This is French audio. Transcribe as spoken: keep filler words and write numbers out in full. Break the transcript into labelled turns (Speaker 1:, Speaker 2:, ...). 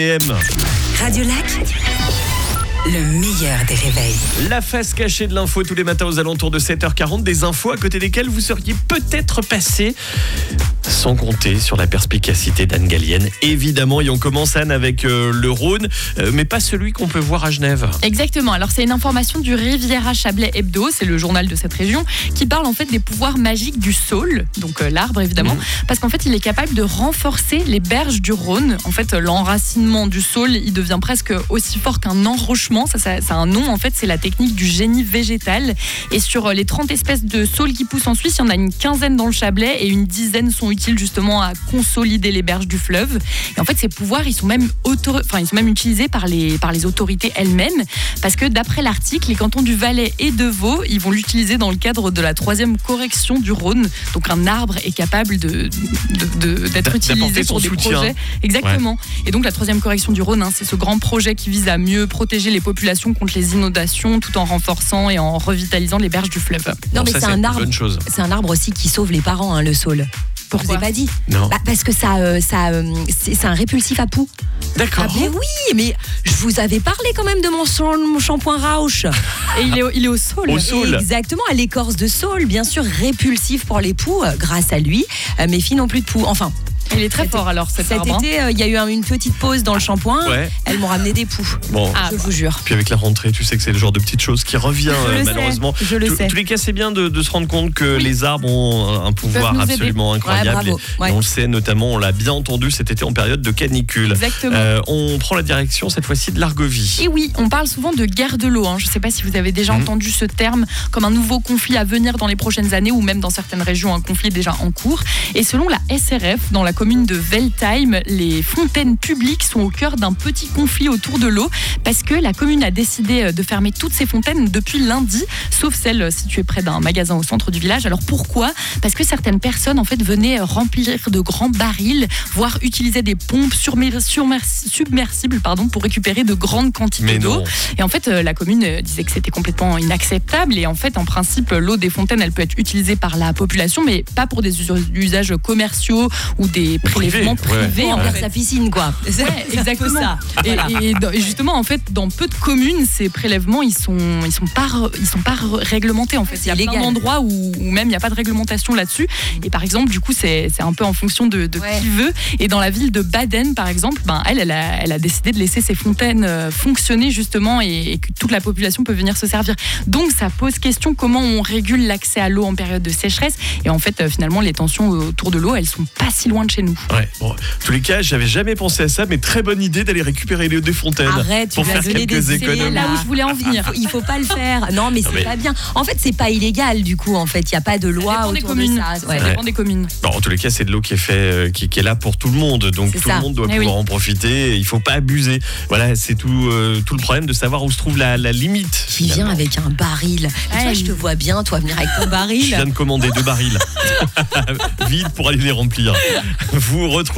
Speaker 1: Radio Lac, le meilleur des réveils.
Speaker 2: La face cachée de l'info tous les matins aux alentours de sept heures quarante, des infos à côté desquelles vous seriez peut-être passé, sans compter sur la perspicacité d'Anne Gallienne. Évidemment, et on commence Anne avec euh, le Rhône, euh, mais pas celui qu'on peut voir à Genève.
Speaker 3: Exactement, alors c'est une information du Riviera Chablais Hebdo, c'est le journal de cette région, qui parle en fait des pouvoirs magiques du saule, donc euh, l'arbre évidemment, mmh. parce qu'en fait il est capable de renforcer les berges du Rhône. En fait l'enracinement du saule, il devient presque aussi fort qu'un enrochement. Ça, ça, ça a un nom, en fait, c'est la technique du génie végétal. Et sur les trente espèces de saules qui poussent en Suisse, il y en a une quinzaine dans le Chablais et une dizaine sont utiles justement à consolider les berges du fleuve. Et en fait, ces pouvoirs, ils sont même, auto... enfin, ils sont même utilisés par les, par les autorités elles-mêmes, parce que d'après l'article, les cantons du Valais et de Vaud, ils vont l'utiliser dans le cadre de la troisième correction du Rhône. Donc un arbre est capable de, de, de, d'être utilisé pour des soutien. projets. Exactement. Ouais. Et donc la troisième correction du Rhône, hein, c'est ce grand projet qui vise à mieux protéger les populations contre les inondations tout en renforçant et en revitalisant les berges du fleuve.
Speaker 4: Non,
Speaker 2: bon,
Speaker 4: mais
Speaker 2: ça,
Speaker 4: c'est,
Speaker 2: c'est
Speaker 4: un arbre. C'est un arbre aussi qui sauve les parents, hein, le saule.
Speaker 3: Pourquoi ?
Speaker 4: Je vous ai pas dit.
Speaker 2: Non.
Speaker 4: Bah, parce que ça, euh, ça, euh, c'est, c'est un répulsif à poux.
Speaker 2: D'accord.
Speaker 4: Ah, mais oui, mais je vous avais parlé quand même de mon, mon shampoing Rausch.
Speaker 3: Et il est au, il est au saule.
Speaker 2: Au saule.
Speaker 4: Exactement, à l'écorce de saule, bien sûr, répulsif pour les poux. Euh, grâce à lui, euh, mes filles n'ont plus de poux. Enfin.
Speaker 3: Il est très cet fort alors cet,
Speaker 4: cet
Speaker 3: arbre.
Speaker 4: été, il euh, y a eu un, une petite pause dans le shampoing. Ouais. Elles m'ont ramené des poux.
Speaker 2: Bon,
Speaker 4: ah, je bah. vous jure.
Speaker 2: Puis avec la rentrée, tu sais que c'est le genre de petite chose qui revient
Speaker 4: je
Speaker 2: euh, malheureusement.
Speaker 4: Sais, je le
Speaker 2: Tout,
Speaker 4: sais.
Speaker 2: tous les cas, c'est bien de, de se rendre compte que oui. les arbres ont un pouvoir absolument
Speaker 3: aider.
Speaker 2: incroyable.
Speaker 4: Ouais,
Speaker 2: et,
Speaker 4: ouais.
Speaker 2: et on le sait notamment, on l'a bien entendu cet été en période de canicule.
Speaker 3: Exactement.
Speaker 2: Euh, on prend la direction cette fois-ci de l'Argovie.
Speaker 3: Et oui, on parle souvent de guerre de l'eau. Hein. Je ne sais pas si vous avez déjà mmh. entendu ce terme comme un nouveau conflit à venir dans les prochaines années ou même dans certaines régions, un conflit déjà en cours. Et selon la S R F, dans la commune de Veltheim, les fontaines publiques sont au cœur d'un petit conflit autour de l'eau parce que la commune a décidé de fermer toutes ces fontaines depuis lundi, sauf celle située près d'un magasin au centre du village. Alors pourquoi ? Parce que certaines personnes en fait venaient remplir de grands barils, voire utiliser des pompes submersibles pardon, pour récupérer de grandes quantités Mais d'eau. Non. Et en fait, la commune disait que c'était complètement inacceptable. Et en fait, en principe, l'eau des fontaines, elle peut être utilisée par la population, mais pas pour des usages commerciaux ou des prélèvements privés.
Speaker 4: privés.
Speaker 3: Ouais.
Speaker 4: Envers sa piscine, quoi.
Speaker 3: C'est ouais, exactement ça. Et, et, et justement, en fait, dans peu de communes, ces prélèvements, ils sont, ils sont pas, ils sont pas réglementés. En fait, il y a légal. plein d'endroits où, où même il n'y a pas de réglementation là-dessus. Et par exemple, du coup, c'est, c'est un peu en fonction de, de ouais. qui veut. Et dans la ville de Baden, par exemple, ben elle, elle a, elle a décidé de laisser ses fontaines fonctionner justement et, et que toute la population peut venir se servir. Donc, ça pose question comment on régule l'accès à l'eau en période de sécheresse. Et en fait, finalement, les tensions autour de l'eau, elles sont pas si loin de chez nous.
Speaker 2: Ouais. Bon, tous les cas, j'avais jamais pensé à ça, mais très bonne idée d'aller récupérer les eaux des fontaines.
Speaker 4: Arrête,
Speaker 2: pour
Speaker 4: tu
Speaker 2: faire
Speaker 4: vas donner
Speaker 2: quelques
Speaker 4: des
Speaker 2: économies.
Speaker 4: là où je voulais en venir. Il faut pas le faire. Non, mais c'est non, mais... pas bien. En fait, c'est pas illégal du coup. En fait, il y a pas de loi autour
Speaker 3: des communes.
Speaker 4: de ça.
Speaker 3: Ouais. Ça dépend des communes.
Speaker 2: Bon, en tous les cas, c'est de l'eau qui est fait, qui, qui est là pour tout le monde. Donc
Speaker 4: c'est
Speaker 2: tout
Speaker 4: ça.
Speaker 2: le monde doit
Speaker 3: Mais
Speaker 2: pouvoir
Speaker 3: oui.
Speaker 2: en profiter. Il faut pas abuser. Voilà, c'est tout, euh, tout le problème de savoir où se trouve la, la limite.
Speaker 4: Qui vient avec un baril. Et toi, je te vois bien, toi, venir avec ton baril.
Speaker 2: Je viens de commander deux barils vides pour aller les remplir. Vous retrouvez